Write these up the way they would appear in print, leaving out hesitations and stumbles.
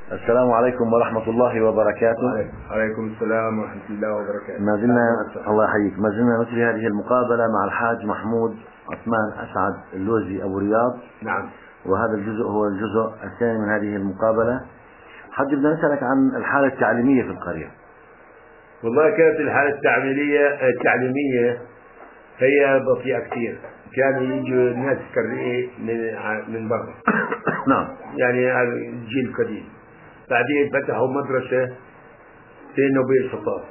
السلام عليكم ورحمة الله وبركاته. عليكم السلام ورحمة الله وبركاته. ما زلنا الله يحييك، ما زلنا نجري هذه المقابلة مع الحاج محمود عثمان أسعد اللوزي أبو رياض. نعم. وهذا الجزء هو الجزء الثاني من هذه المقابلة. حاج بدنا نسألك عن الحالة التعليمية في القرية. والله كانت الحالة التعليمية هي بطيئة كثير. كانوا يجوا ناس كريه من برا. نعم. يعني الجيل القديم. بعدين فتحوا مدرسة في نوبيل سطاف،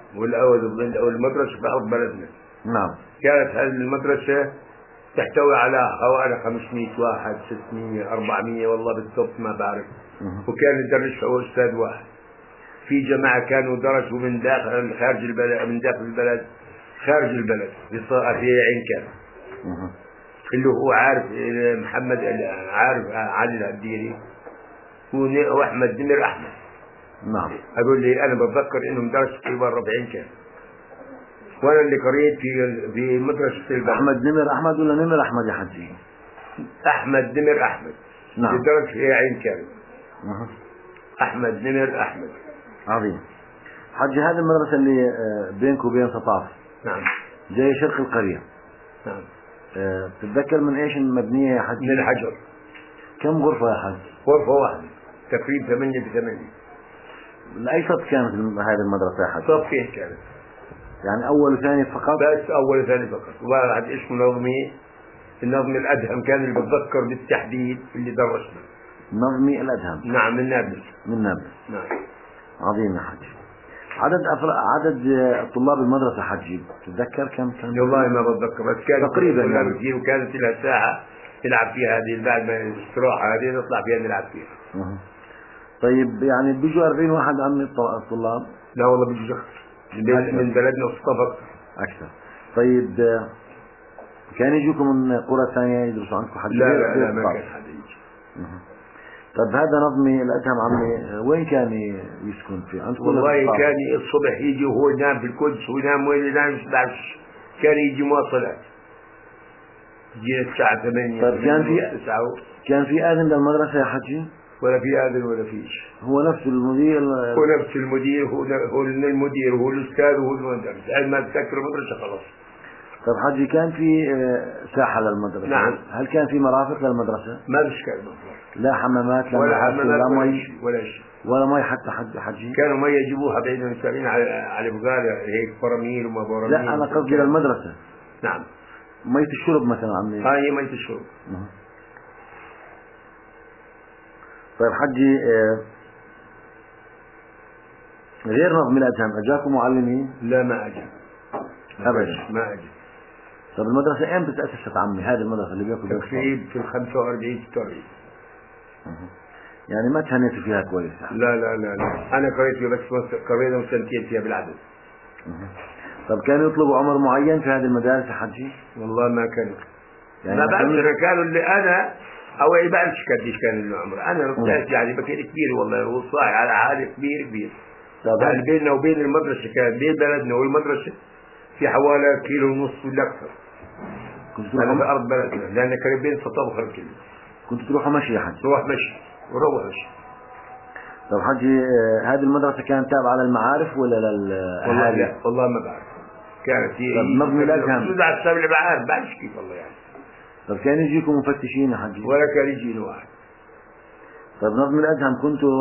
والمدرسة في أرض بلدنا. نعم. كانت هذه المدرسة تحتوي على حوالي 500 واحد، 600 400 والله بالضبط ما بعرف. وكان يدرسها أستاذ واحد. في جماعة كانوا درسوا من داخل خارج البلد، من داخل البلد خارج البلد في عين كان اللي هو عارف محمد، عارف علي العبديري واحمد نمر احمد. نعم. اقول لي انا بتذكر انهم درسوا في برا بعين كان، وانا اللي قريت في مدرسة البلد. احمد نمر احمد ولا نمر احمد يا حجي؟ احمد نمر احمد. نعم. درس في عين كان. احمد نمر احمد. عظيم. حجي هذه المدرسة اللي بينك وبين سطاف. نعم. جاي شرق القرية. نعم. تتذكر من ايش المبنية يا حجي؟ من الحجر. كم غرفة يا حج؟ غرفة واحدة تقريبا 8 ب8. لأي صف كانت هذه المدرسة يا حج؟ صفين كانت. يعني أول وثاني فقط؟ بس أول وثاني فقط. واحد اسمه نظمي، النظمي الأدهم كان اللي بتذكر بالتحديد اللي درسنا. نظمي الأدهم. نعم من نابلس. من نابلس. نعم. عظيم يا حج. عدد طلاب المدرسة حجي تتذكر كم كان؟ والله ما بتذكر، بس كان تقريبا يعني. وكانت لها ساعة نلعب فيها، هذه بعد ما الاستراحة هذه نطلع فيها نلعب فيها. طيب يعني بيجوا 40 واحد عم الطلاب؟ لا والله بيجوا من بلدنا وصفر أكثر. طيب كان يجوكم من قرى ثانية يدرسوا عندكم حد؟ لا ما كان حد يجي. طيب هذا نظمي الأدهم عمي وين كان يسكن في عندكم؟ والله كان الصبح يجي وهو ينام في القدس وينام وين ينام كان يجي مواصلات يجي الساعة 8. طيب كان في آذن للمدرسة يا حجي؟ ولا في آذن ولا في شيء. هو نفس المدير؟ هو نفس المدير، هو المدير وهو الأستاذ وهو المدرس. ما تذكر المدرسة خلاص. طيب حجي كان في ساحة للمدرسة؟ نعم. هل كان في مرافق للمدرسة؟ ما فيش كان مرافق. لا حمامات ولا مي ولا مي حتى حجي؟ كانوا مي يجيبوها بعيد المسافرين على بقالة هيك براميل وما براميل. لا أنا قصدي للمدرسة. نعم. مية الشرب مثلا عمي؟ هاي مية الشرب. طيب حجي غير نظم الأدهم أجاكم معلمين؟ لا ما أجا أبدا. ما أجا. طيب المدرسة أين تأسست عمي هذه المدرسة اللي بياكل تقريبا في 45 46. يعني ما تهنيتوا فيها كويس؟ لا أنا قريت فيها بس قرينا وسنتين فيها بالعدد. طب كانوا يطلبوا عمر معين في هذه المدارس يا حجي؟ والله ما كانوا. يعني ما بعرفش كانوا اللي أنا أو ما بعرفش قديش كان العمر. أنا طلعت يعني بكير كبير والله، وصاحي على حالي كبير. يعني بيننا وبين المدرسة كان بين بلدنا والمدرسة في حوالي 1.5 كيلو ولا أكثر. أنا في أرض بلدنا لأن قريبين سطاب 5 كيلو. كنت تروحوا مشي يا حجي؟ نروح مشي وروح مشي. طب حجي هذه المدرسة كانت تابعة للمعارف ولا للأهالي؟ والله لا والله ما بعرف. كانت هي نظم الأدهم على السبع بعرفش كيف والله يعني. طب كان يجيكم مفتشين يا حجي؟ ولا كان يجينا واحد. طب نظم الأدهم كنتوا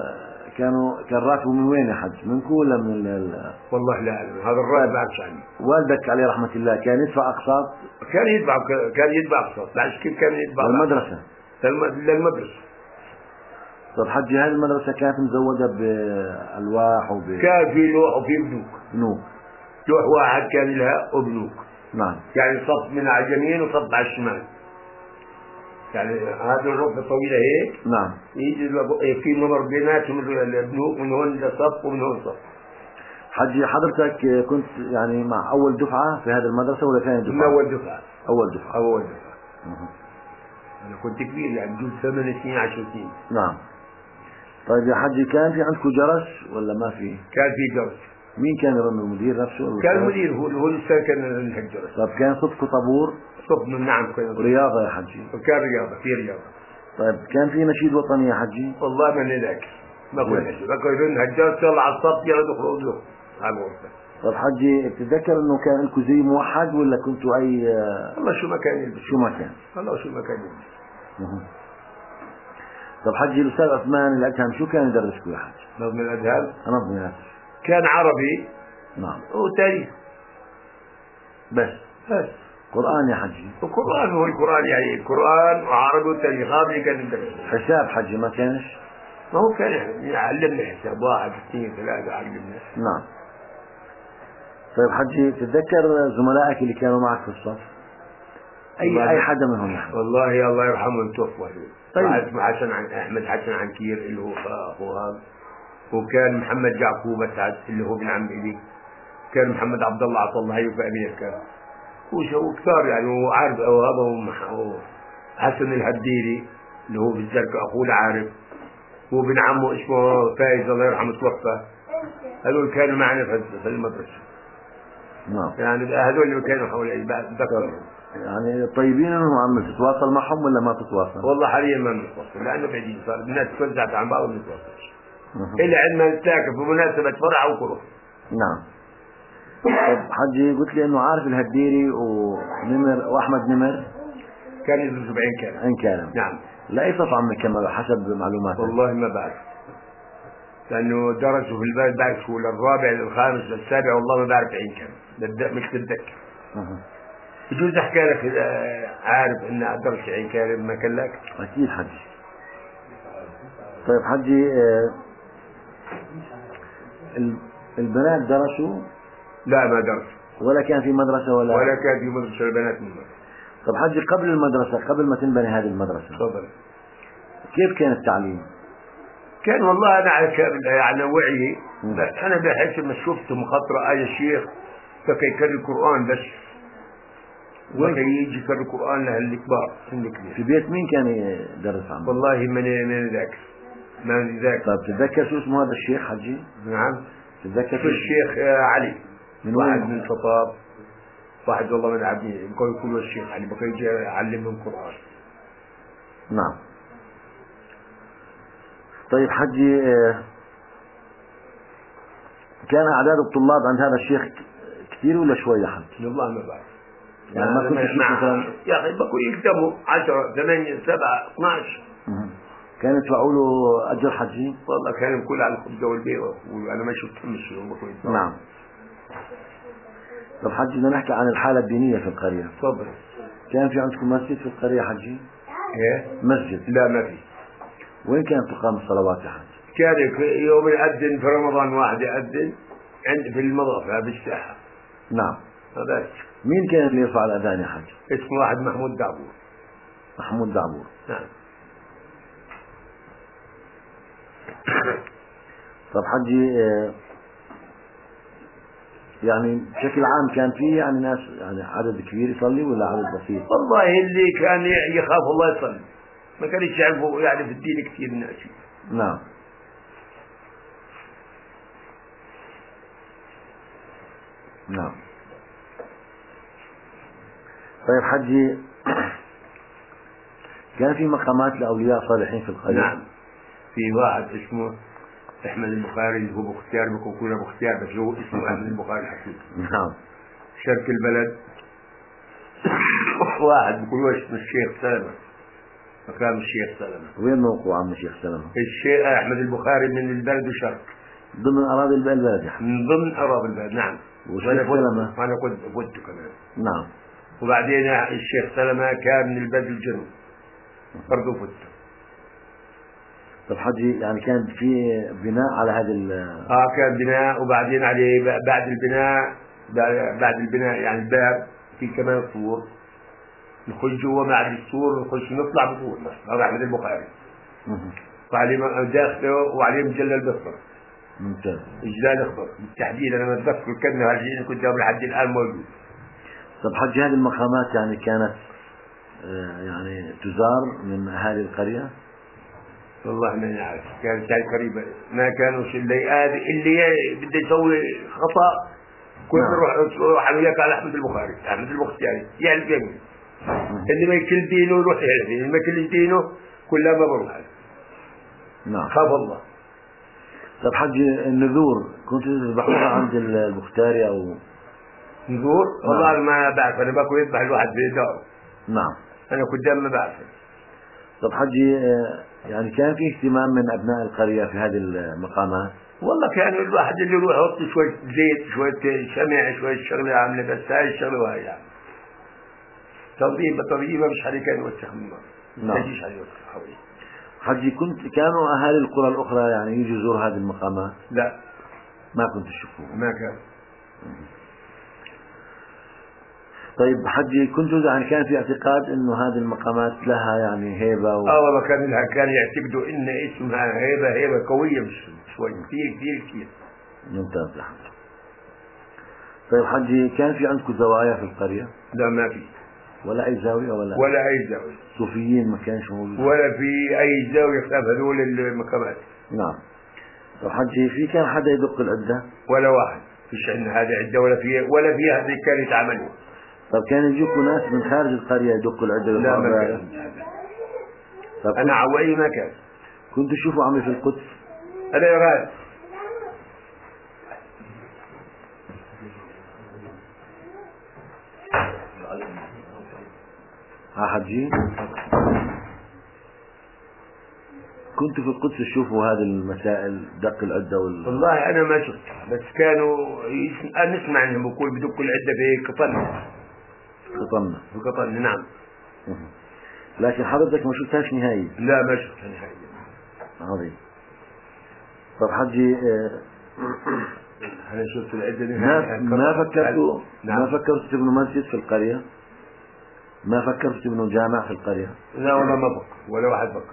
كان راتبه من وين يا حج؟ منكم ولا من والله لا أعلم، هذا الراتب ما أعرفش عنه. والدك عليه رحمة الله كان يدفع أقساط؟ كان يدفع أقساط. بعرفش كيف كان يدفع للمدرسة؟ للمدرسة. طب حجي هذه المدرسة كانت مزودة بألواح كان في لوح وفي بنوك. لوح واحد كان لها وبنوك. نعم. يعني صف من على اليمين وصف على الشمال. يعني هذه الركبة طويلة هيك. نعم. يجي في نمر بيناتهم البنوك، من هون صف ومن هون صف. حجي حضرتك كنت يعني مع أول دفعة في هذه المدرسة ولا ثاني دفعة؟ من أول دفعة. أول دفعة. أنا كنت كبير يعني بجوز 8 سنين 10 سنين. نعم. طيب يا حجي كان في عندكم جرس ولا ما في؟ كان في جرس. مين كان يرمي؟ المدير نفسه؟ كان المدير هو الأستاذ كان يرمي الجرس. طيب كان صفكم طابور؟ نعم كان. رياضة يا حجي؟ كان رياضة، في رياضة. طيب كان في نشيد وطني يا حجي؟ والله ما ذاك. ما كنا بقوا يرن هالجاز يلا على الصف يلا دخلوا له على الغرفة. طب حجي بتتذكر انه كان لكم زي موحد ولا كنتوا اي والله شو ما كان يلبس. شو ما كان؟ والله شو ما كان يلبس. طب حجي الاستاذ عثمان الادهم شو كان يدرسكم يا حج؟ نظم الأذهان. نظم الأذهان. كان عربي. نعم. وتاريخ. بس. قرآن يا حجي. القرآن هو القرآن يعني القرآن وعربي وتاريخ هذا اللي كان يدرس. حساب حجي ما كانش؟ ما هو كان يعلمنا حساب 1 2 3 علمنا. نعم. طيب حجي تتذكر زملائك اللي كانوا معك في الصف؟ أي حدا منهم يعني؟ والله الله يرحمهم توفوا. طيب. اسمه أحمد حسن عنكير اللي هو أخو هذا. وكان محمد يعقوب أسعد اللي هو ابن عم إلي. كان محمد عبد الله عطا الله هي في أمريكا. وشو كثار يعني وعارف هذا حسن الهديري اللي هو في الزرقاء أخوه العارف. وابن عمه اسمه فايز الله يرحمه توفى. هذول كانوا معنا في المدرسة. نعم. يعني هذول اللي كانوا حوالي ذكر. يعني طيبين انهم عم تتواصل معهم ولا ما تتواصل؟ والله حاليا ما بنتواصل لانه بعيدين صار الناس توزعت عن بعض ونتواصل. إلا عندنا نتلاقى بمناسبة فرع او كره. نعم. طب حجي قلت لي انه عارف الهديري ونمر واحمد نمر كان يدرسوا بعين كلام. عين كلام. نعم. لا صف عم كمل حسب معلوماتك. والله ما بعرف. لانه درسوا في البلد بعرف شو للرابع للخامس للسابع والله ما بعرف عين كلام. مش تتذكر. بجوز احكي لك اذا عارف ان درس عين كلام ما كان لك. اكيد حجي. طيب حجي البنات درسوا؟ لا ما درس. ولا كان في مدرسة ولا كان في مدرسة البنات من مدرسة. طب حجي قبل المدرسة قبل ما تنبني هذه المدرسة تفضل. كيف كان التعليم؟ كان والله انا على وعي بس انا بحس ما شفت مخاطرة اي شيخ فكي يكرر القرآن بس وكي يجي يكرر القرآن للكبار في بيت مين كان يدرس عنه؟ والله من ذاكر ما ذاكر. طب تتذكر شو اسمه هذا الشيخ حجي؟ نعم تتذكر شو الشيخ علي من واحد وين؟ من الخطاب واحد والله من عبدين بقول يقولوا الشيخ علي بقى يجي يعلمهم القرآن. نعم. طيب حجي كان أعداد الطلاب عند هذا الشيخ كثير ولا شوي يا حجي؟ والله ما بعرف. يعني ما كنت مثلا يا أخي بقوا يكتبوا 10 8 7 12. كانوا يدفعوا له أجر حجي؟ والله كانوا كل على الخبزة والبيضة وأنا ما شفتهم الشيء. نعم. طب حجي بدنا نحكي عن الحالة الدينية في القرية. تفضل. كان في عندكم مسجد في القرية حجي؟ ايه؟ مسجد؟ لا ما في. وين كانت تقام الصلوات يا حجي؟ كان يوم يأذن في رمضان واحد يأذن عند في المضافة بالساحة. نعم. هذا مين كان اللي يرفع الأذان يا حجي؟ اسمه واحد محمود دعبور. محمود دعبور. نعم. طب حجي يعني بشكل عام كان في يعني ناس يعني عدد كبير يصلي ولا عدد بسيط؟ والله اللي كان يخاف الله يصلي ما كانش يعرفوا يعني في الدين كثير الناس. نعم. نعم. طيب حجي كان في مقامات لأولياء صالحين في القرية؟ نعم. في واحد اسمه أحمد البخاري اللي هو بختيار بكون أبو اختيار بس هو اسمه أحمد البخاري الحكيم. نعم. شرق البلد. واحد بيقولوا اسمه الشيخ سلمة. مكان الشيخ سلمة. وين موقع عم الشيخ سلمة؟ الشيخ أحمد البخاري من البلد وشرق. ضمن أراضي البلد يا من ضمن أراضي البلد. نعم. والشيخ سلمة؟ وأنا كنت كمان. نعم. وبعدين الشيخ سلمة كان من البلد الجنوب. برضه فت. طب حجي يعني كان في بناء على هذا كان بناء وبعدين عليه بعد البناء يعني الباب في كمان سور نخش جوا بعد السور نخش نطلع بطول هذا أحمد البخاري. وعليه داخله وعليه مجلل بصر. ممتاز. إجلال أخضر بالتحديد أنا ما أتذكر الكلمة هذه كنت لحد الآن موجود. طب حجي هذه المقامات يعني كانت يعني تزار من أهالي القرية؟ والله ما نعرف كانت هاي قريبة ما كانوا اللي بده يسوي خطأ كنت روح على وياك على أحمد البخاري أحمد البختياري يعرف يمين اللي ما يكل دينه يروح يعرف اللي ما يكل دينه كلها ما بروح. نعم. خاف الله. طيب حجي النذور كنت تذبحوها عند البختاري أو؟ نذور؟ نعم. والله ما بعرف، أنا باكل يذبح الواحد في داره. نعم. أنا قدام ما بعرف. طب حجي يعني كان في اهتمام من أبناء القرية في هذه المقامات؟ والله كان الواحد اللي يروح يحط شوية زيت شوية شمع شوية شغلة عاملة، بس هاي الشغلة وهي يعني تنظيمة مش حد كان يوسخ من النار. نعم. تجيش حد يوسخ حوالي. حجي كانوا أهالي القرى الأخرى يعني يجوا يزوروا هذه المقامات؟ لا ما كنت تشوفوها؟ ما كان. طيب حجي يعني كان في اعتقاد انه هذه المقامات لها يعني هيبة والله كان يعتقدوا ان اسمها هيبة قوية مش شوي، كثير. ممتاز يا حجي. طيب حجي كان في عندكم زوايا في القرية؟ لا ما في ولا أي زاوية ولا أي زاوية. صوفيين ما كانش موجود ولا في أي زاوية خلاف هذول المقامات. نعم. طب حجي في كان حدا يدق العدة؟ ولا واحد، فيش عندنا هذا عدة ولا في هذا كان يتعملوا. طب كان يجيكم ناس من خارج القرية يدقوا العدة؟ لا ما كان. طب أنا عوائي ما كان. كنت تشوفوا عمي في القدس؟ أنا يراد حجي كنت في القدس تشوفوا هذه المسائل دق العدة والله أنا ما شفتها، بس كانوا نسمع أنهم يقول بدقوا العدة في قطن. نعم. لكن حضرتك ما شفتهاش نهائي؟ لا ما شفتها نهائي. عظيم. طب حجي أنا شفت العدة نهائي. ما فكرتوا تبنوا مسجد في القرية؟ ما فكرتوا تبنوا جامع في القرية؟ لا والله ما فكر ولا واحد فكر.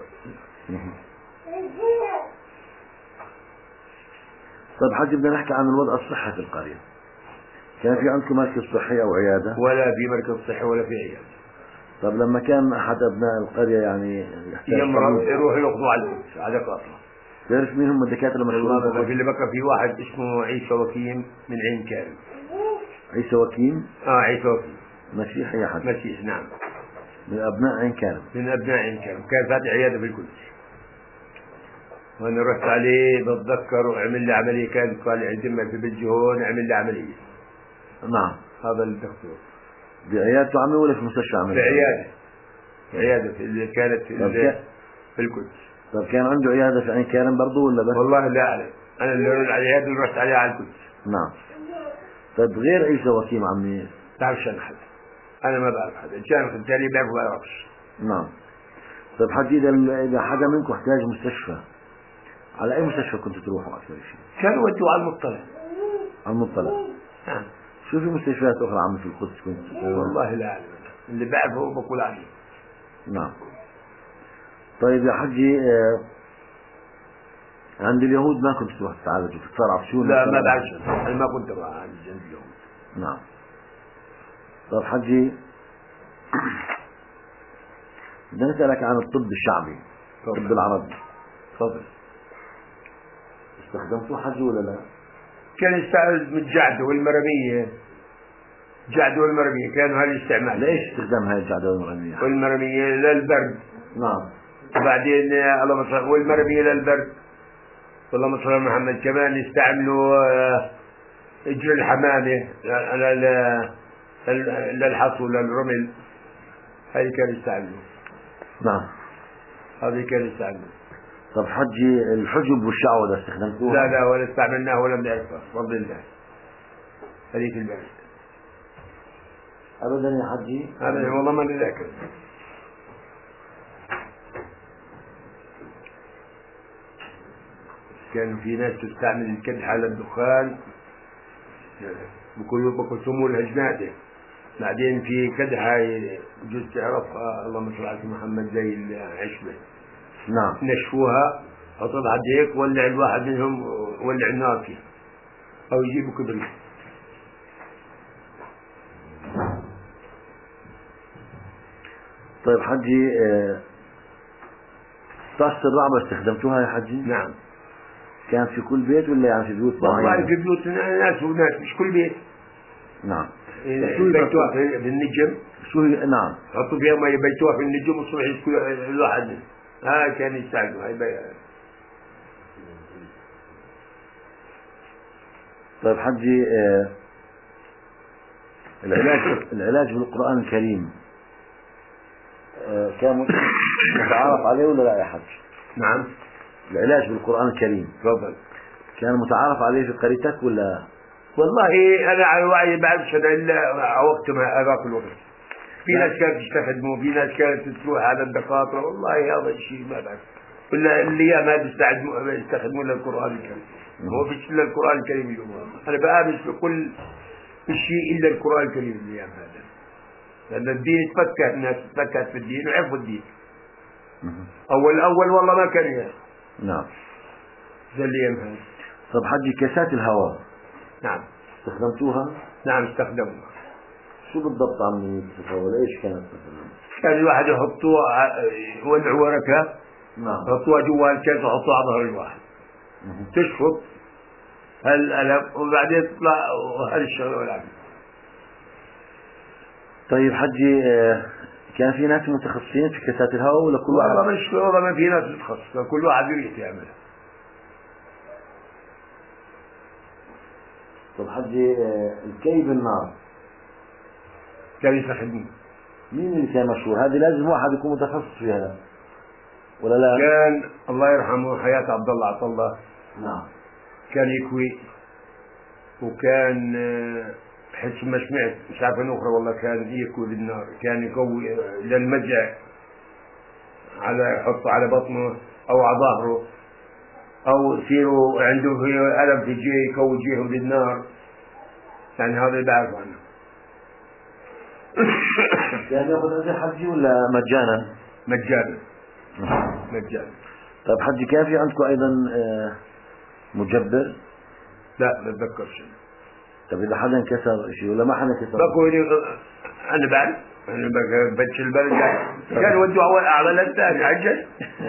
طيب حجي بدنا نحكي عن الوضع الصحي في القرية. كان في عندكم مركز صحي أو عيادة؟ ولا في مركز صحي ولا في عيادة. طب لما كان أحد أبناء القرية يعني يمرض يروح ياخذوا على قاطرة. تعرف مين هم الدكاترة المشهورين؟ في اللي بقى في واحد اسمه عيسى وكيم من عين كارم. عيسى وكيم؟ عيسى وكيم مسيحي يا حد؟ مسيحي نعم. من أبناء عين كارم؟ من أبناء عين كارم. كان فاتح عيادة في القدس، وأنا رحت عليه بتذكر وعمل لي عملية. كان قال لي عندما في بالجهون عمل لي عملية. نعم. هذا الدكتور بعيادته عمي ولا في مستشفى عمي؟ في عيادة اللي كانت في القدس. طب كان عنده عيادة في عين كارم برضه ولا بس؟ والله لا أعلم، أنا العيادة اللي رحت عليها على القدس. نعم. طيب غير عيسى وكيم عمي تعرفش أنا حد؟ أنا ما بعرف حدا، كان التاني ما بعرفش. نعم. طيب حجي إذا حدا منكم احتاج مستشفى، على أي مستشفى كنتوا تروحوا أكثر شيء؟ كانوا ودوا على المطلع. على المطلع. نعم. شو في مستشفيات أخرى عمي في القدس كنت؟ والله لا أعلم، اللي بعرفه بقول عليه. نعم. طيب يا حجي عند اليهود ما كنت تروح تتعالجوا تتصارع في شو؟ لا ما بعرفش، أنا ما كنت أروح عند اليهود. نعم. طيب حجي بدنا نسألك عن الطب الشعبي، الطب العربي. تفضل. استخدمتوه حجي ولا لا؟ كان يستعمل من الجعد والمرمية. الجعد والمرمية كانوا هالاستعمال. ليش استخدام هاي الجعد والمرمية؟ والمرمية للبرد. نعم. وبعدين والمرمية للبرد. اللهم صل على محمد. كمان يستعملوا اجر الحمامة للحصو للرمل. هاي كانوا يستعملوا. نعم. هذه كانوا يستعملوا. طب حجي الحجب والشعوذة استخدمتوها؟ لا ولا استعملناها ولا بنعرفها بفضل الله. هذيك البلد أبدا يا حجي؟ أبدا والله ما نذاكر. كان في ناس تستعمل الكدح على الدخان، بكل سمو الهجناده. بعدين في كدحة جزء تعرفها اللهم صل على محمد زي العشبة. نعم. نشفوها حطها هيك، ولع الواحد منهم ولع النار فيها أو يجيبوا كبريت. طيب حجي طاسة الرعبة استخدمتوها يا حجي؟ نعم. كان في كل بيت ولا يعني في بيوت معينة؟ والله في بيوت ناس وناس، مش كل بيت. نعم. بيتوها في النجم. شو هي؟ نعم. حطوا فيها مي بيتوها في النجم والصبح يسكوا الواحد. كان يستعملوا هاي طيب حجي، العلاج بالقرآن الكريم كان متعارف عليه ولا لا يا حج؟ نعم. العلاج بالقرآن الكريم تفضل. كان متعارف عليه في قريتك ولا؟ والله أنا على وعي بعرفش إلا وقت ما هذاك الوقت. في ناس كانت تستخدمه، في ناس كانت تروح على الدكاترة، والله هذا الشيء ما بعرف. ولا الأيام ما يستخدمون القرآن الكريم. هو فيش إلا القرآن الكريم اليوم. أنا بآمن بكل شيء إلا القرآن الكريم الأيام هذا. لأن الدين تفكت، الناس تفكت في الدين وعرفوا الدين. أول والله ما كان يعني. نعم. زي الأيام هذا. طب حجي، كاسات الهواء نعم استخدمتوها؟ نعم استخدموها. شو بالضبط عم يتسوى؟ ايش كانت مثلا؟ كان الواحد يحطوها، يولعوا ورقة. نعم. يحطوها جوا الكاس ويحطوها على ظهر الواحد. تشفط هالألم وبعدين تطلع وهذه الشغلة والعمل. طيب حجي، كان في ناس متخصصين في كاسات الهواء ولا كل واحد؟ والله مش والله ما في ناس متخصصة، كل واحد يريد يعملها. طب حجي، الكي بالنار كان يستخدموه. مين اللي كان مشهور؟ هذه لازم واحد يكون متخصص فيها ولا لا؟ كان الله يرحمه حياة عبد الله عطله. نعم. كان يكوي، وكان حس ما سمعت مش عارف اخرى والله. كان يكوي بالنار، كان يكوي للمجع على يحطه على بطنه او على ظهره، او يصيروا عنده في الم في جيه يكوي جيه بالنار. يعني هذا اللي بعرف عنه. كان ياخذ اجر حجي ولا مجانا؟ مجانا. مجانا. طيب حجي، كان في عندكم ايضا مجبر؟ لا ما اتذكرش. طيب اذا حدا انكسر شيء ولا ما حدا انكسر؟ بقول انا بعرف، انا بدش البلد كان يودوا اول اعلى الثاني عجل.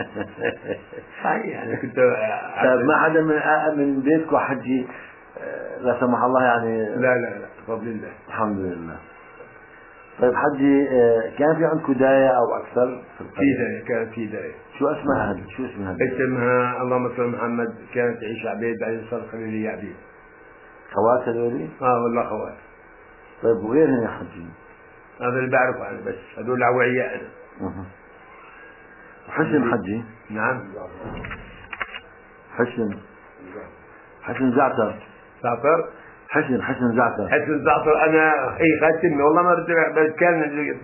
يعني كنت. طيب ما حدا من بيتكم حجي لا سمح الله يعني؟ لا بفضل الله الحمد لله. طيب حجي، كان في عندكم داية او اكثر؟ في داية، كانت في داية. شو اسمها هذه؟ شو اسمها؟ اسمها اللهم صل محمد. كانت تعيش عبيد بعدين صار خليلية عبيد. خوات هذولي؟ والله خوات. طيب وغيرهم يا حجي؟ هذا اللي بعرفه انا، بس هذول عوعية انا. حسن حجي؟ نعم. حسن زعتر. حسن زعتر. انا خاتمني والله ما بس كان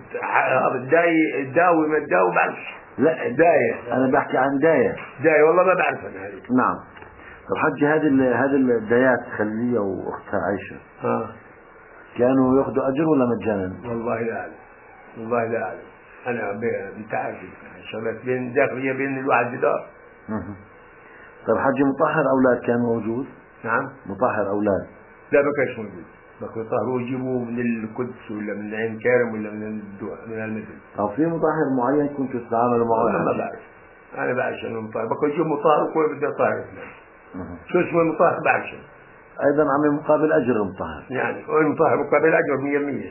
الداوي ما الداوي بعرفش. لا داية. انا بحكي عن داية والله ما بعرف انا هذه. نعم. طب حجي، هذه الدايات خلية واختها عايشة كانوا ياخذوا اجر ولا مجانا؟ والله لا اعلم. انا انت عارف شغلات بين داخلية بين الواحد بدار. طيب حجي، مطهر اولاد كان موجود؟ نعم. مطهر اولاد؟ لا ما كانش موجود. بقوا يطهروا يجيبوه من القدس ولا من عين كارم ولا من المدن. او في مطهر معين كنتوا تتعاملوا معه؟ انا ما بعرف. انا بعرفش انه مطهر. بقوا يجيبوا مطهر وكل بده يطهر. شو اسمه المطهر بعرفش. ايضا عم مقابل اجر المطهر. يعني هو المطهر مقابل اجر 100%.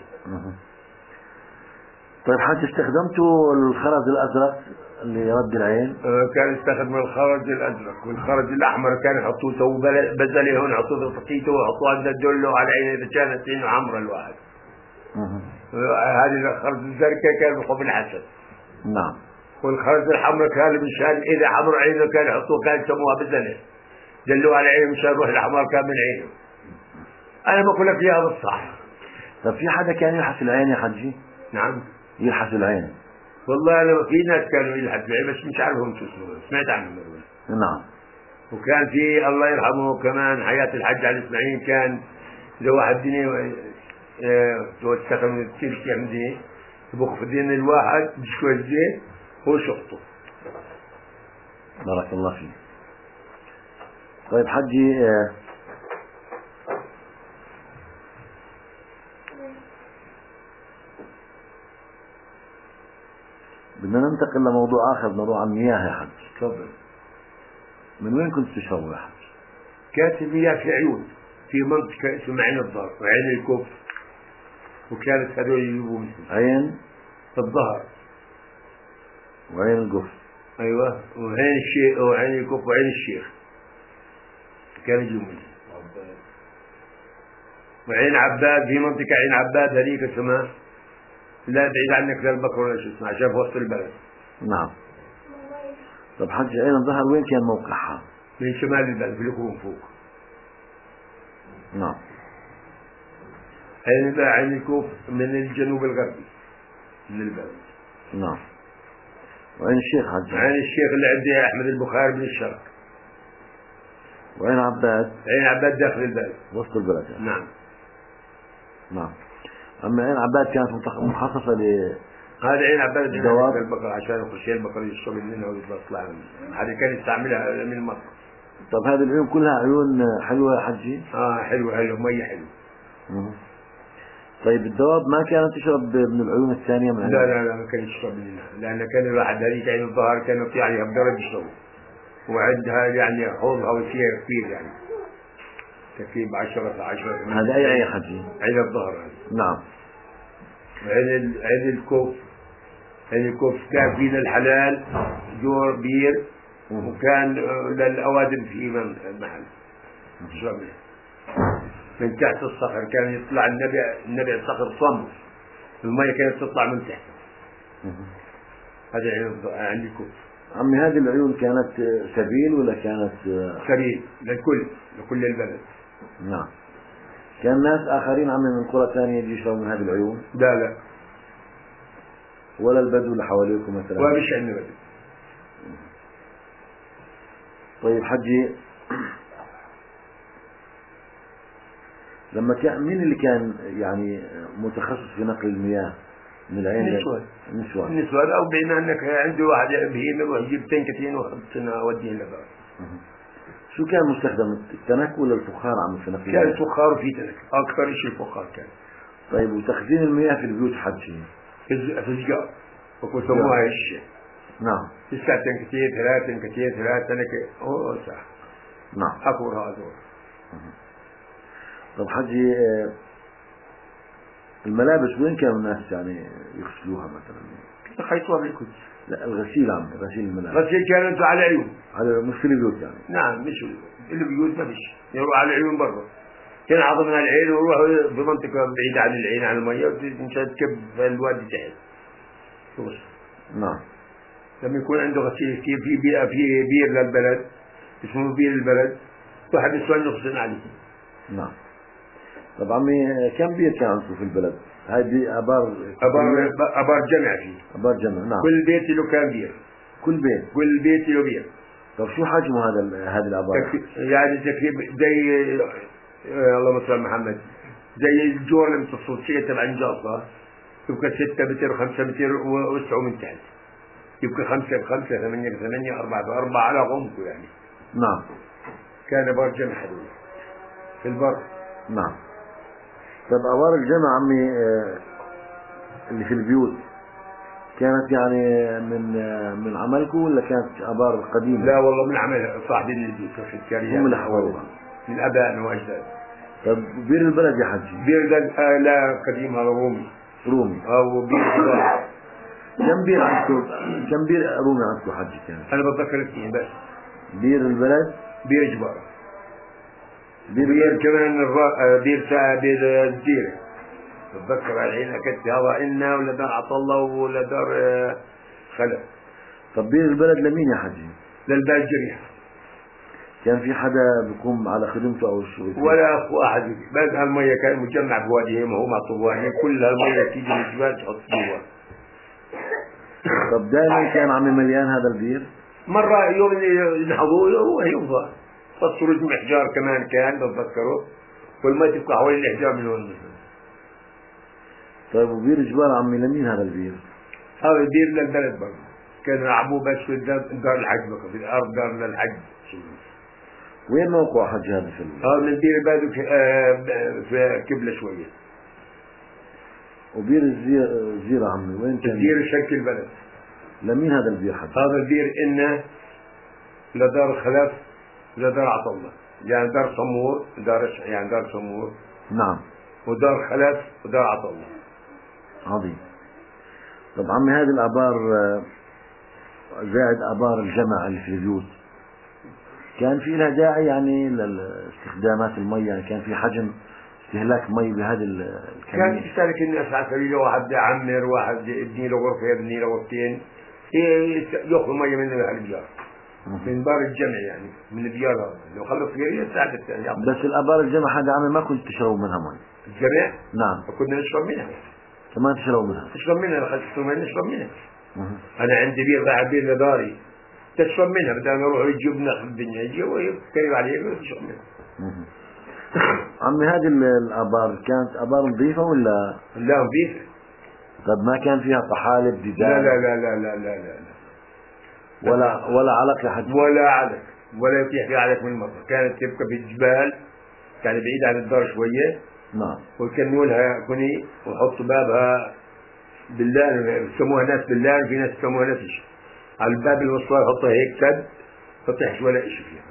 طيب حجي، استخدمتوا الخرز الازرق اللي يرد العين؟ كان يستخدم الخرز الازرق والخرز الاحمر. كان يحطوه تو بزله هون، يحطوه في فقيته ويحطوه عند الدله على عينه اذا كانت عينه حمراء الواحد. هذه الخرز الزرقاء كان بحب الحسن. نعم. والخرز الحمراء كان مشان اذا حمر عينه كان يحطوه، كان يسموها بزله، دلوه على عينه مشان يروح الحمار كان من عينه. انا بقول لك اياها بالصح. طب في حدا كان يلحس العين يا حجي؟ نعم. يلحس العين؟ والله أنا في ناس كانوا يلحسوا العين بس مش عارفهم شو اسمه، سمعت عنهم. نعم. وكان في الله يرحمه كمان حياة الحج علي اسماعيل. كان إذا واحد ديني توسخن التلك عندي يبقى في دين الواحد بشوية زيت هو شخطه. بارك الله فيك. طيب حجي، بدنا ننتقل لموضوع آخر، موضوع عن المياه يا حج. تفضل. من وين كنت تشربوا يا حج؟ كانت المياه في عيون في منطقة اسمها عين الظهر وعين الكف، وكانت هذول يجيبوا من عين الظهر وعين القف. أيوة، وعين الشيخ وعين الكف وعين الشيخ كان يجيبوا منه. وعين عباد في منطقة عين عباد هذيك اسمها لا بعيد عنك للبكر ولا شو اسمها عشان في وسط البلد. نعم. طب حج عين الظهر وين كان موقعها؟ من شمال البلد في الكروم فوق. نعم. عين الكوف من الجنوب الغربي من البلد. نعم. وعين الشيخ حج؟ عين الشيخ اللي عندي أحمد البخاري من الشرق. وعين عباد؟ عين عباد داخل البلد وسط البلد يعني. نعم. نعم. أما عين عباد كانت مخصصة هذا عين عباد الدواب البقر عشان يخش البقر يشرب منها ويطلع هذا كان يستعملها من مصر. طب هذه العيون كلها عيون حلوة يا حجي؟ حلوة مية حلوة. طيب الدواب ما كانت تشرب من العيون الثانية من لا ما كان يشرب منها لأن كان الواحد هذيك عين الظهر كان يطيع عليها بدرج يشربه وعندها يعني حوضها وسير كثير يعني تكيب 10 هذا أي عين حجي؟ عين الظهر. نعم. عين الكوف كان في للحلال جور بير وكان للأوادم في محل شرب من تحت الصخر كان يطلع النبع الصخر صمت المية كانت تطلع من تحت. هذا عين الكوف. عمي هذه العيون كانت سبيل ولا كانت سبيل لكل البلد. نعم. كان ناس آخرين عمي من قرى ثانية يجي يشربوا من هذه العيون؟ لا ولا البدو اللي حواليكم مثلا؟ ولا مش عندنا بدو. طيب حجي لما كان مين اللي كان يعني متخصص في نقل المياه من العين؟ النسوان أو بين أنك عنده واحد بهيم يروح يجيب تنكتين وخبطنا وديه لبعض. شو كان مستخدم التنك ولا الفخار عم في نقل؟ كان الفخار وفي تنك أكثر شيء الفخار كان. طيب وتخزين المياه في البيوت حجي؟ في السجار وكسموها الشيء. نعم. تسع تنكتين 3 تنكة صح. نعم. أكبر هذا. طب حجي الملابس وين كانوا الناس يعني يغسلوها مثلا؟ خيطوها بالكل. لا الغسيل غسيل الملابس. غسيل كانت على عيون. مش في البيوت يعني. نعم مش البيوت ما فيش يروح على العيون برا. كان عظمنا العين ويروح بمنطقة بعيدة عن العين عن المية ومشان تكب الوادي تحت. نعم. لما يكون عنده غسيل كثير في بير للبلد اسمه بير البلد واحد يسوى يغسل عليه. نعم. طب عمي كم بير كان عندكم في البلد؟ هذه أبار جمع فيه. أبار جمع. نعم. كل بيت له كان بير. كل بيت له بير. طب شو حجم هذه الأبار؟ يعني تقريبا زي اللهم صل على محمد زي الجور المتصوصية تبع الجاصة يبقى 6 متر و5 متر ووسعه من تحت يبقى 5 ب5 8 ب8 4 ب4 على عمقه يعني. نعم. كان بار جمع حدود في البر. نعم. طب أبار الجمع عمي اللي في البيوت كانت يعني من عملكم ولا كانت أبار قديمة؟ لا والله من عمل صاحبين البيوت في الكاريات هم اللي حولوها من أبائنا وأجداد. طب بير البلد يا حجي؟ بير البلد لا قديم هذا رومي أو بير البلد. كم بير رومي عندكم حجي كان؟ أنا بتذكر اثنين بس. بير البلد؟ بير جبارة. بير كمان بير الديرة. بتذكر الحين أكدت هذا إنا ولا دار عطلة ولا دار خلف. طب بير البلد لمين يا حجي؟ للبلد جميعا. كان في حدا بيقوم على خدمته أو شو؟ ولا واحد. بس هالمية كان مجمع بواديهم وهو معطوبة كل هالمية تيجي من الجبال تحط جوا. طب دائما كان عم مليان هذا البير؟ مرة يوم ينحضوه هو يوضع فالسروج من إحجار كمان كان بتذكره والماء تبقى حوالي الإحجار من هون. طيب وبير جبال عمي لمين هذا البير؟ هذا البير للبلد برضه كان يلعبوه بس في دار الحج بقى في الأرض دار للحج. وين موقع حج هذا في هذا من بير البلد في كبلة شوية. وبير الزيرة عمي وين كان؟ الزيرة شكل البلد. لمين هذا البير حج؟ هذا البير إنه لدار خلف لدار عطلة يعني دار صمور يعني دار صمور. نعم. ودار خلف ودار عطلة. عظيم. طب عمي هذه الآبار زائد آبار الجمع اللي في البيوت كان في لها داعي يعني لاستخدامات المية يعني كان في حجم استهلاك مي بهذه كان الكمية؟ يستهلك الناس على سبيل له واحد يعمر، واحد يبني له غرفة، يبني له غرفتين، يأخذ مية من الرجال من بار الجمع يعني من الديار هذا، لو خلص قليل ساعد الثاني. بس الآبار الجمع هذا عامل ما كنت تشربوا منها مي؟ الجمع؟ نعم. كنا نشرب منها. كمان تشربوا منها؟ تشرب منها، لخلص ما نشرب منها. أنا عندي بير ضاع بير لداري تشرب منها، بدل ما يروح يجيب نخل الدنيا يجي ويكرر عليه ويشرب منها. عمي هذه الآبار كانت آبار نظيفة ولا؟ لا نظيفة. طب ما كان فيها طحالب ديدان؟ لا لا لا لا لا لا لا ولا علق لحد؟ ولا علق، ولا يتيح في علق من المطر. كانت تبقى في الجبال، كان بعيد عن الدار شوية. نعم. ويكنوا لها كني ويحطوا بابها باللان، يسموها ناس باللان، وفي ناس يسموها نفش. على الباب الوصلة يحطها هيك سد، فتحش ولا شيء فيها.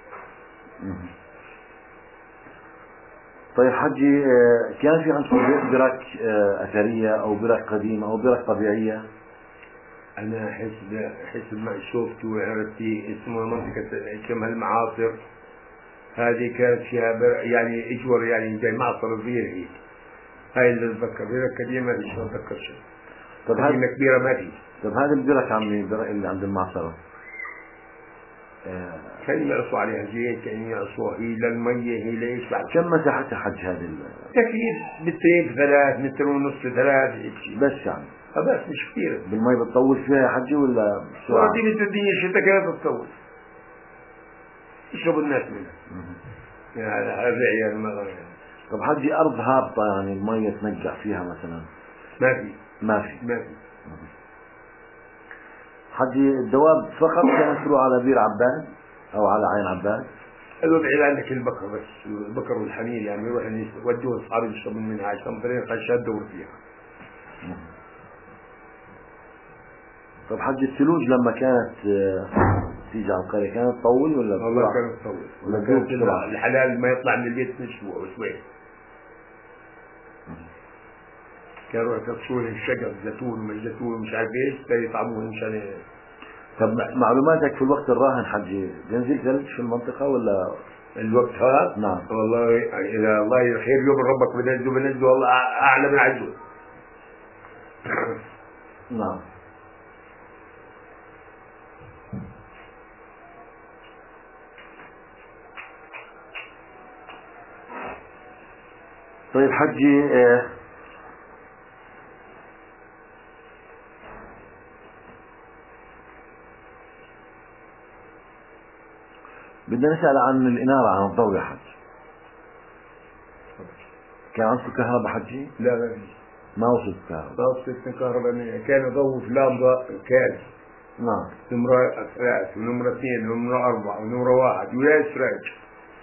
طيب حجي، كان في عندكم برك أثرية أو برك قديمة أو برك طبيعية؟ أنا حسب ما شفت وعرفت اسمها منطقة اسمها المعاصر. هذه كانت فيها يعني إجور، يعني زي معصر صغير هيك. هاي اللي أتذكر. برك قديمة مش أتذكر شيء. قديمة كبيرة ما في. طب هذه البرك عمي برك اللي عند المعصرة كانوا يعصوا عليها زيت، كانوا يعصوا هي للمية، هي ليش بعد. كم مساحتها حج هذه؟ تكليف مترين 3 متر ونص 3 هيك شيء بس يعني. بس مش كثير. بالمي بتطول فيها يا حجي ولا بسرعة؟ وقت الدنيا الشتاء كانت تطول، يشرب الناس منها. يعني هذا يعني ما. طب حجي أرض هابطة يعني المية تنجح فيها مثلا؟ ما في. ما في. حجي الدواب فقط كانت تروح على بير عباد أو على عين عباد؟ هذول بعيد عندك البقر بس، البقر والحمير يعني يروح يودوه أصحاب يشربون منها عشان طريق خشات دور فيها. طب حجي الثلوج لما كانت تيجي على القرية كانت تطول ولا بسرعة؟ والله كانت تطول. ولا كانت الحلال ما يطلع من البيت من أسبوع وأسبوعين. كانوا يكسرون الشجر زيتون ومش زيتون ومش عارف ايش يطعموه مشان. طب معلوماتك في الوقت الراهن حجي بينزل ثلج في المنطقة ولا؟ الوقت هذا؟ نعم. والله إذا الله خير يوم ربك بنزله والله أعلى من عجوه. نعم. طيب حجي، بدنا نسأل عن الإنارة، عن الضوء يا حج. كان عندكم كهرباء حجي؟ لا ما في. ما وصلت كهرباء. ما وصلت كهرباء. كان يضوء في لمبة كان. نعم. نمرة 3 ونمرة 2 ونمرة 4 ونمرة 1 ولا إسراج.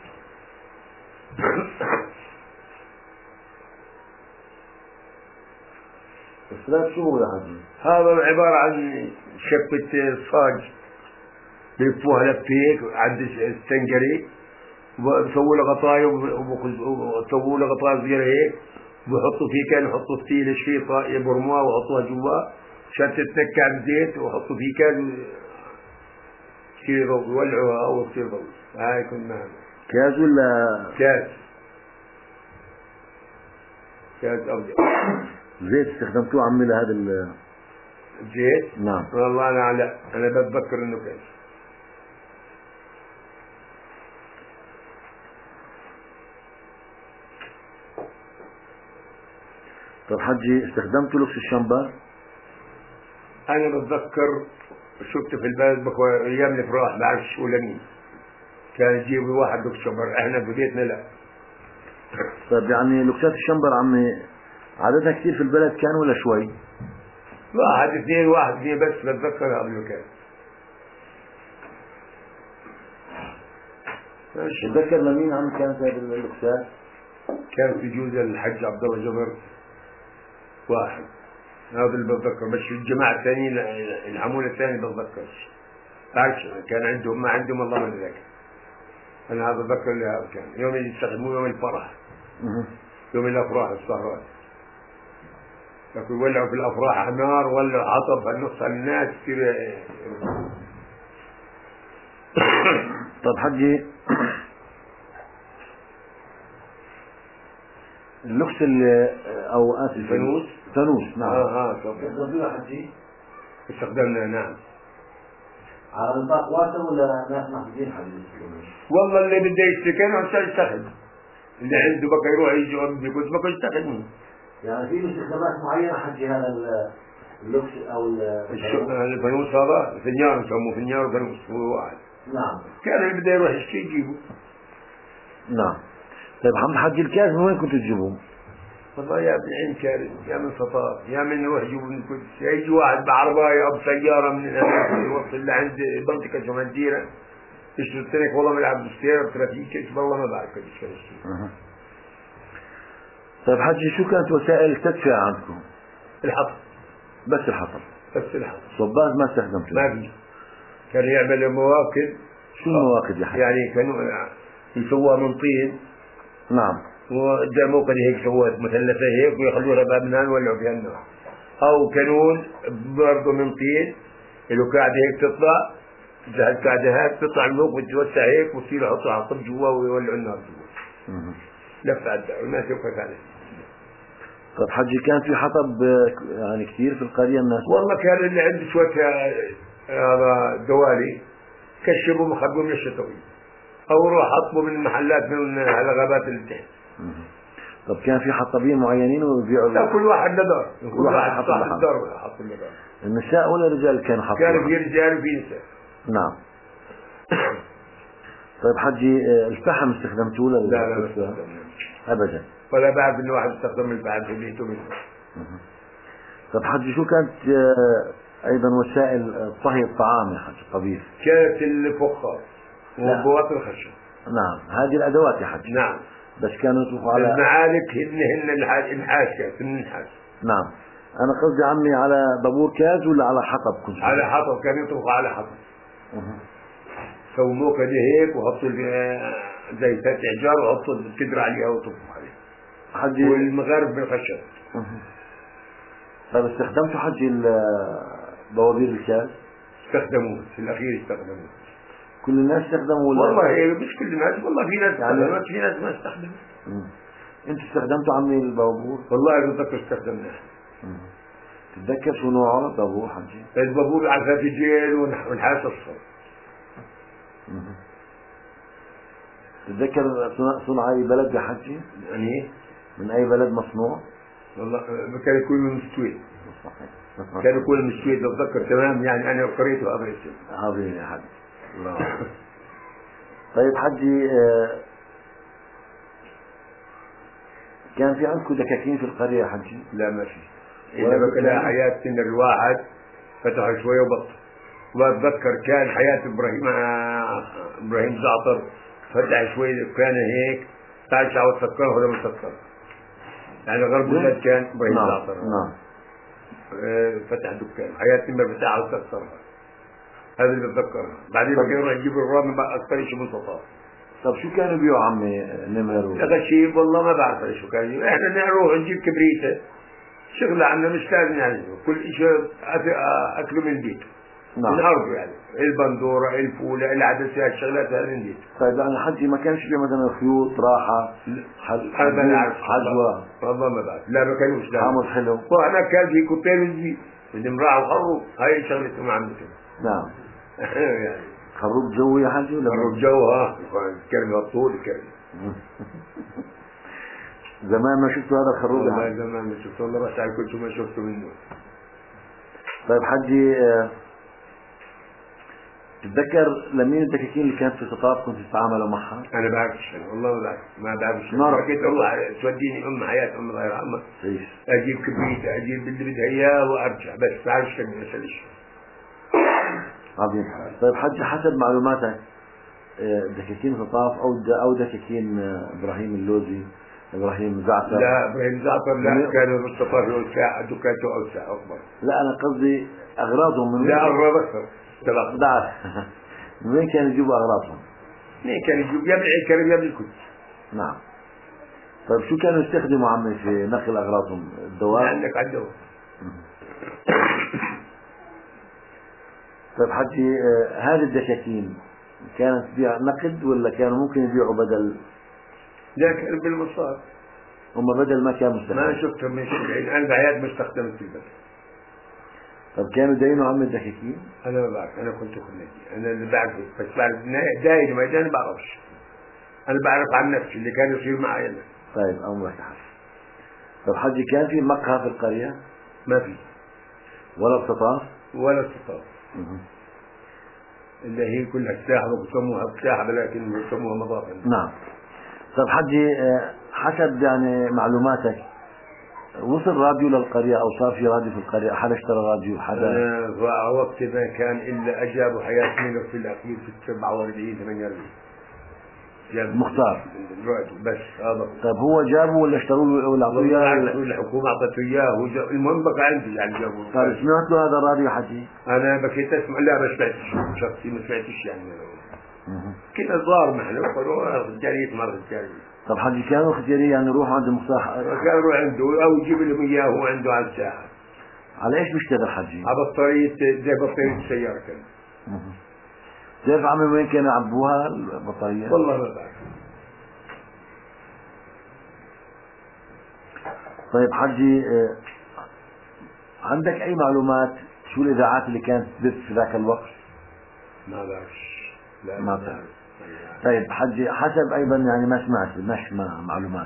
إسراج شو هو يا حجي؟ هذا عبارة عن شبكة صاج بيلفوها لفيك عند السنجري، وبسووا له غطايا وبسووا له غطايا صغيرة هيك، وبيحطوا فيه كان يحطوا فتيل شفيطة يبرموها ويحطوها جوا عشان تتنكع بزيت، ويحطوا فيه كان يصير ضوء، يولعوها أو يصير ضوء. هاي كنا. كاز ولا؟ كاز أبيض. زيت استخدمتوه عمي لهذا الزيت؟ نعم. والله أنا بتذكر إنه كاز. طب حجي استخدمتوا لوكس الشمبر؟ أنا بتذكر شفته في البلد أيام الأفراح، ما بعرف شو لمين كان يجيب واحد لوكس شمبر، إحنا في بيتنا لا. طيب يعني لوكسات الشمبر عمي عددها كثير في البلد كان ولا شوي؟ واحد اثنين بس بتذكر هذا المكان. تذكر لمين عم كانت هذه اللوكسات؟ كان في جوز الحج عبد الله جبر واحد، هذا اللي بتذكر. بس الجماعة الثانيين العمولة الثانية بتذكرش، بعرفش كان عندهم ما عندهم الله من ذاك. أنا هذا بتذكر اللي هذا كان يوم اللي يستخدموه يوم الفرح، يوم الأفراح السهرات، يولعوا في الأفراح نار ولا عطب النص الناس كثير. طب حجي اللوكس او اسف فانوس نعم. تستخدموها حجي؟ استخدمنا نعم. على نطاق واسع ولا ناس محدودين حجي؟ والله اللي بده يشتكن عشان يشتغل، اللي عنده بقى يروح يجي بيقول بقى يشتغل. يعني في استخدامات معينة حجي هذا اللوكس او الفانوس هذا فنيار يسموه فنيار وفانوس هو واحد. نعم. كان اللي بده يروح يشتري يجيبه. نعم. طيب حجي الكاس من وين كنتوا تجيبوه؟ والله يا ابن عين كارث، يا من سطار، يا من يروح يجيبه من القدس، يجي واحد بعرباية أو بسيارة من يوصل لعند منطقة جمنديرة يشتري التنك والله ما يلعب بالسيارة بترافيك والله ما بعرف كيف يشتري. طيب حجي شو كانت وسائل التدفئة عندكم؟ الحطب. بس الحطب. بس الحطب. صباز ما استخدمته؟ ما في. كان يعمل مواقد. شو المواقد يا حجي؟ يعني كانوا يسووها من طين. نعم. وقدام موقد هيك سوت مثلثة هيك ويخلوها باب منان ويولعوا فيها النار. أو كانون برضه من طين له قاعدة هيك تطلع، إذا القاعدة هيك تطلع الموق وتتوسع هيك وتصير يحطوا عقب جوا ويولعوا النار جوا. لف على الدار والناس يوقف عليه. طيب حجي كان في حطب يعني كثير في القرية الناس؟ والله كان اللي عنده شوية هذا دوالي كشفوا مخبوا من الشتوي أو روح حطبوا من المحلات من الغابات اللي تحت. طب كان في حطابين معينين ويبيعوا؟ لا كل واحد له دار، كل واحد حط الدار حط له دار. النساء ولا الرجال كانوا حطوا؟ كان في رجال وفي نساء. نعم. طيب حجي الفحم استخدمتوه ولا لا ابدا؟ ولا بعد انه واحد استخدم الفحم في بيته منه. طيب حجي شو كانت ايضا وسائل طهي الطعام يا حجي طبيخ؟ كانت الفخار وبواط الخشب. نعم هذه الادوات يا حجي. نعم. بس كانوا يطبخوا على المعالق هن النحاس كانت النحاس. نعم. انا قصدي عمي على بابور كاز ولا على حطب كنت؟ على حطب، كانوا يطبخوا على حطب. سووا موقد هيك وحطوا زي فتح حجار وحطوا الكدر عليها وطبخوا عليها. حجي والمغارب بالخشب. طيب استخدمتوا حجي بوابير الكاز؟ استخدموه في الاخير استخدموه. كل الناس استخدموا ولا؟ والله مش كل الناس، والله في ناس استخدمت في ناس ما استخدموا. انت استخدمتوا عمي البابور؟ والله بتذكر استخدمناه. تتذكر شو نوعه البابور حجي؟ البابور على فاتجين ونحاس اصفر. تتذكر صنع اي بلد يا حجي؟ يعني من اي بلد مصنوع؟ والله كان يكون من السويد. كان يكون من السويد بتذكر تمام، يعني انا قريته قبل السنة. عظيم يا حجي. الله. طيب حجي كان في عندكم دكاكين في القرية يا حجي؟ لا ما في. إنما كان حياة سن الواحد فتح شوية وبطل. وبتذكر كان حياة إبراهيم زعتر فتح شوية كان هيك تعال شعوة سكر ولا ما سكر. يعني غرب البلد كان إبراهيم زعتر. نعم. فتح دكان حياة سن فتح وسكرها. هذا اللي بتذكره. بعدين كانوا يروح يجيبوا الرام بقى أكثر شيء مستطاع. طب شو كانوا يبيعوا عمي نمر؟ هذا شيء والله ما بعرف شو كان يبيعوا. احنا نروح نجيب كبريته شغلة عنا مش لازم يعني كل شيء أكله من البيت. نعم. من أرضه يعني البندورة الفولة العدسات الشغلات هذه من البيت. طيب يعني حجي ما كانش في مثلا خيوط راحة حجوة؟ والله ما بعرف. لا ما كانوش. لا عمر حلو. وأنا كان في كوبين الزيت اللي مراعي وخروب هاي شغلتهم عملتهم. نعم. يعني خروب جوي يا حجي ولا خروب جو؟ كلمة طول كلمة. زمان ما شفتوا هذا الخروب؟ والله زمان ما شفته، والله رح على كل شو ما شفته منه. طيب حجي تتذكر لمين الدكاكين اللي كانت في الخطاب كنت تتعاملوا معها؟ أنا بعرفش والله ما بعرفش. ما كنت أروح توديني حياة الله يرحمها. أجيب كبريت أجيب اللي بدها إياه وأرجع بس بعرفش كم يسألش. عظيم. طيب حجي حسب معلوماتك دكاكين خطاف أو دكاكين إبراهيم اللوزي إبراهيم زعتر؟ لا إبراهيم زعتر لا، كانوا الخطاف أوسع دكاته أوسع أكبر. لا أنا قصدي أغراضهم من لا أغراض أكثر. من وين كانوا يجيبوا أغراضهم؟ منين كانوا يجيبوا؟ يا بالعكر يا بالكل. نعم. طيب شو كانوا يستخدموا عمي في نقل أغراضهم؟ الدواء؟ عندك على الدواء. طيب حجي هذه الدكاكين كانت تبيع نقد ولا كانوا ممكن يبيعوا بدل؟ لا كان بالمصار. هم بدل ما كان مستخدم. ما شفتهم من شيء، أنا بعياد ما استخدمت في البدل. طب كانوا داينوا عم الدكاكين؟ أنا ما بعرف، أنا كنت خليجي، أنا اللي بعرف بس بعرف داين ما داين بعرفش. أنا بعرف عن نفسي اللي كان يصير معي أنا. طيب أمرك يا حاج. طب حجي كان في مقهى في القرية؟ ما في ولا اختطاف؟ ولا استطاف. اللي هي كلها ساحة وبسموها ساحة لكن بسموها مضافة. نعم. طب حجي حسب يعني معلوماتك وصل راديو للقرية أو صار في راديو في القرية؟ حدا اشترى راديو؟ حدا؟ وقت ما كان إلا أجابوا حياة مينو في الأخير في 47 48 مختار بس هذا. طيب هو جابه ولا اشتروا له ولا اعطوه اياه؟ الحكومة أعطته إياه، المهم بقى عندي يعني جابوه. طيب سمعت له هذا الراديو حجي؟ أنا بكيت أسمع، لا ما سمعتش شخصي، ما سمعتش يعني كنا صغار محنا وقالوا جريت مرة جريت. طب حجي كانوا ختياري يعني يروحوا عند المختار؟ كان يروح عنده أو يجيب لهم إياه هو عنده على الساحة. على إيش بيشتغل حجي؟ على بطارية زي بطارية السيارة كان. تعرف عمي وين كانوا يعبوها البطارية؟ والله ما بعرف. طيب حجي عندك أي معلومات شو الإذاعات اللي كانت تدف في ذاك الوقت؟ ما بعرفش. لا ما بعرف. طيب حجي حسب أيضا يعني ما سمعت مش معلومات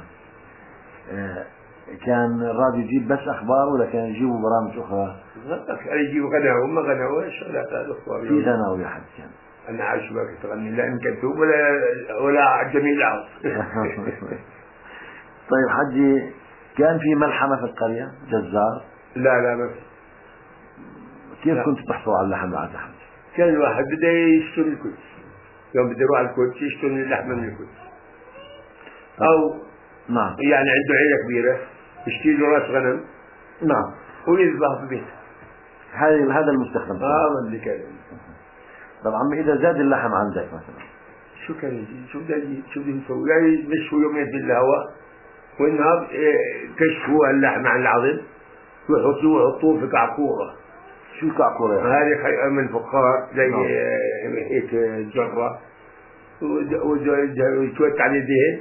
كان الراديو يجيب بس أخبار ولا كان يجيبوا برامج أخرى؟ يجيبوا غناوي وما غناوي شغلات الأخبار. في غناوي حد كان. أنا عايش بك تغني لا إن كتب ولا جميل عاص. طيب حجي كان في ملحمة في القرية جزار؟ لا ما في. كيف كنت تحصل على اللحم بعد حجي؟ كان الواحد بده يشتري الكوتش، يوم بده يروح على الكوتش يشتري اللحمة من الكوتش. أو نعم يعني عنده عيلة كبيرة يشتري له راس غنم. نعم. ويذبح في بيته. هذا المستخدم. اللي كان. طب عمي إذا زاد اللحم عندك مثلا شو كان يجي؟ شو بده يسوي؟ يعني نشفوا يومين في الهواء والنهار كشفوا اللحم عن العظم ويحطوه في كعكورة. شو الكعكورة يعني؟ هذه من فخار زي هيك جرة وشوية عليه دهن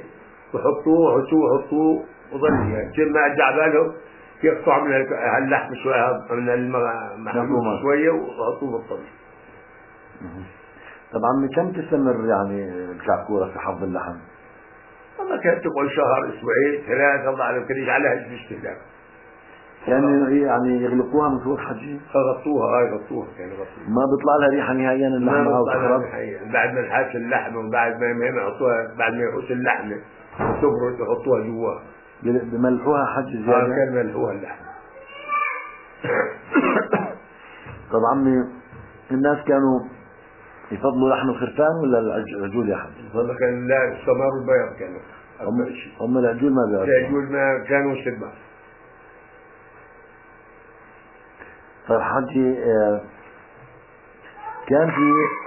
وحطوه وظل يعني كل ما أدى بالهم يقطع من اللحم شوية من المحلول شوية وحطوه بالطبيخ. طبعا كم تستمر يعني الكعكورة في حفظ اللحم؟ والله كانت تقعد شهر اسبوعين ثلاثة الله اعلم كان على هذا الاستهلاك. يعني يغلقوها من فوق حجي؟ غطوها كان يغطوها. ما بيطلع لها ريحة نهائيا اللحمة؟ ما بيطلع لها ريحة بعد ما نحاس اللحمة وبعد ما يحطوها بعد ما يحوس اللحمة وتبرد يحطوها جواها. بملحوها حجي زيادة؟ كان ملحوها اللحمة. طب عمي الناس كانوا يفضلوا لحم الخرفان ولا العجول يا حجي؟ والله كان لا السمار والبيض كانوا. هم العجول ما بيعرفوا. العجول ما كانوا شبه. طيب حجي كان في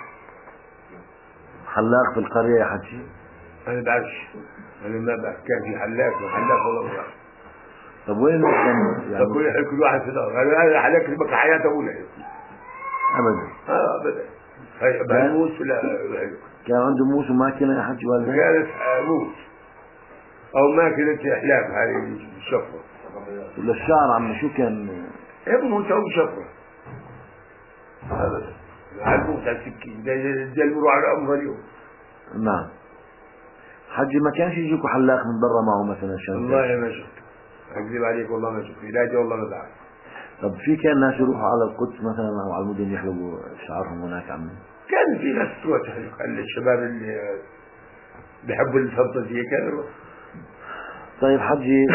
حلاق في القرية يا حجي؟ أنا بعرفش. أنا ما بعرف كان في حلاق والله ما بعرف. طب وين كان يعني؟ كل واحد في دار. هذا حلاق لك حياته ولا أبدا. أبدا. موس ولا كان عنده موس وماكينة يا حجي ولا؟ كانت موس أو ماكينة إحلاف هذه الشفرة. ولا الشعر عمي شو كان؟ موس أو شفرة. هذا الموس على السكين زي المروع على أمر اليوم. نعم. حجي ما كانش يجيكوا حلاق من برا معه مثلا شان؟ والله ما شفت. أكذب عليك والله ما شفت. لا جا والله ما بعرف. طب في كان ناس يروحوا على القدس مثلا او على المدن يحلقوا شعرهم هناك عمي؟ كان في ناس تروح تحلق الشباب اللي بيحبوا الفانتازيا كانوا. طيب حجي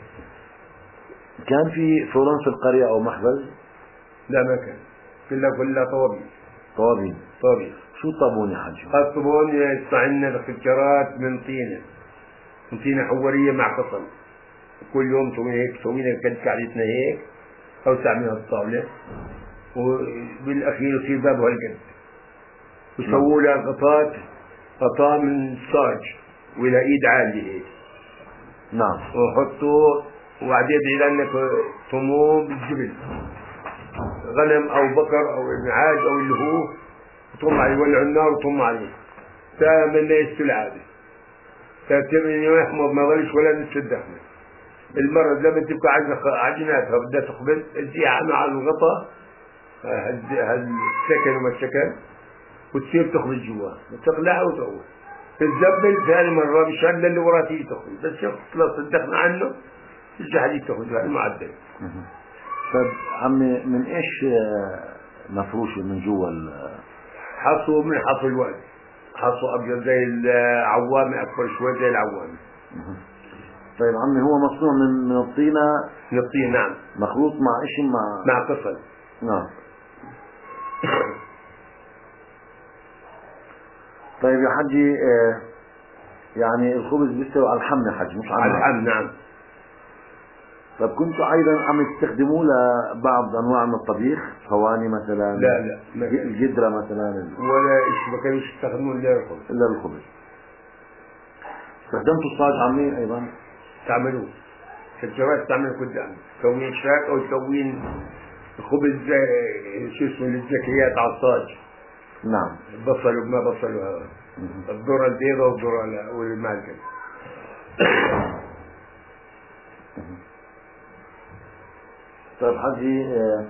كان في فرن في القرية او مخبز؟ لا ما كان. كلها طوابين. شو الطابون يا حجي؟ الطابون يدفع لنا الخجرات من طينة حورية مع قصل. كل يوم سوينا كعدتنا هيك أو تعملها الطاولة وبالأخير يصير بابها القد وسووا لها غطاء من صاج وإلى إيد عالية هيك. نعم. وحطوا وبعدين لأنك طموم بالجبل غنم أو بقر أو نعاج أو اللي هو طم عليه يولعوا النار وطم عليه من لا يستوي العادة ترتيب إنه يحمض ما ظلش ولا نصف الدخنة المرة لما تبقى عجيناتها بدها تخبز تجيها مع الغطاء هالسكن وما السكن وتصير تخبز جوا وتقلعها وتروح تتزبل ثاني مرة مشان اللي وراه تيجي تخبز بس خلاص صدقنا عنه ترجع هذه تخبز هذا المعدل. طيب عمي من ايش مفروشة من جوا حصو من حصو الواد حصو ابيض زي العوامة اكبر شوي زي العوامة. طيب عمي هو مصنوع من الطينة؟ من الطين نعم. مخلوط مع ايش مع قصل. نعم. طيب يا حجي يعني الخبز بيستوي على الحم يا حجي مش على الحم نعم. طيب كنتوا ايضا عم تستخدموه لبعض انواع من الطبيخ صواني مثلا؟ لا القدرة مثلا ولا ايش ما كانوش يستخدمون الا الخبز. استخدمتوا الصاج عمي ايضا؟ تعملوه الشجرات تعمل قدام تكوين شاك او تكوين خبز شو اسمه للزكيات على الصاج. نعم. بصل وما بصل وهذا الذرة البيضاء والذرة والمالكة. طيب حجي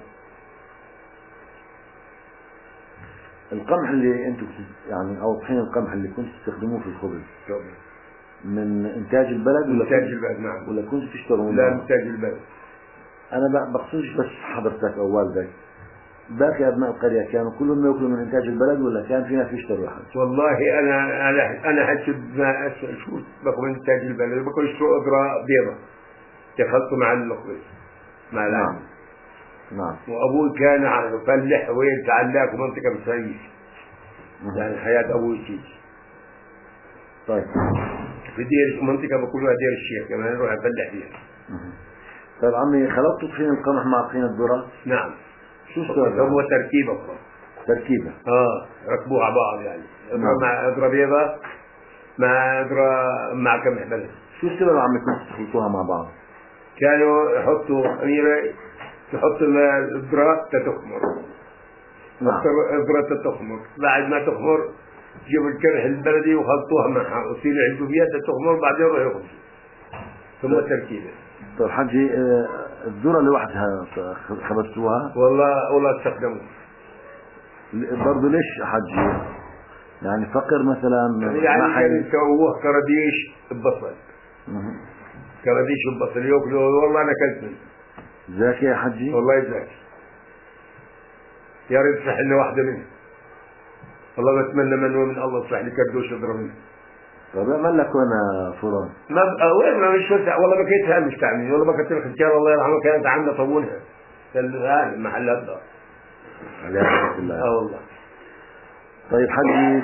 القمح اللي انتم يعني او طحين القمح اللي كنتوا تستخدموه في الخبز من انتاج البلد ولا انتاج البلد نعم. ولا كنتوا تشتروا؟ لا انتاج البلد. انا بقصدش بس حضرتك او والدك باقي ابناء القرية كانوا كلهم ياكلوا من انتاج البلد ولا كان في ناس يشتروا حد؟ والله انا حسب ما اسال شو باكل من انتاج البلد باكل يشتروا قدرة بيضة يخلطوا مع الخبز مع العسل. نعم. وابوي كان فلاح وين تعلاق ومنطقة بسعيد يعني حياة ابوي تيجي. طيب في دير منطقة بقولوها دير الشيخ كمان نروح نفلح فيها. طيب عمي خلطتوا طحين القمح مع طحين الذرة؟ نعم. شو السبب؟ هو تركيبة أخرى. تركيبة. ركبوها على بعض يعني. مع أذرة بيضاء مع أذرة مع قمح بلد. شو السبب عمي كنتوا تخلطوها مع بعض؟ كانوا يحطوا أميرة تحط الذرة تتخمر. نعم. الذرة تتخمر بعد ما تخمر جيبوا القمح البلدي وخلطوها معها وصيروا يعدوا فيها تتخمر بعدين يروحوا يخبزوا. ثم التركيبة. طيب حجي الذرة لوحدها خبزتوها؟ والله استخدموها. برضه ليش حجي؟ يعني فقر مثلا؟ يعني كانوا يسووه كرديش ببصل. كرديش ببصل ياكلوا والله انا اكلت منه. زاكي يا حجي؟ والله زاكي. يا ريت تصح لنا واحدة منها. والله بتمنى من الله تصح لي كردوش اضرب منه. طب اعمل لك وانا فرن. ما وين ما مش والله ما كنتها مستعمل والله ما كنت الختيار الله يرحمه كانت عندنا طابونها هذا محلات دار. على رحمة الله. والله. طيب حجي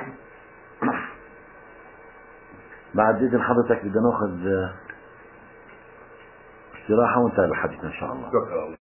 بعد إذن حضرتك بدنا ناخذ استراحة ونتابع حديثنا إن شاء الله. شكرا.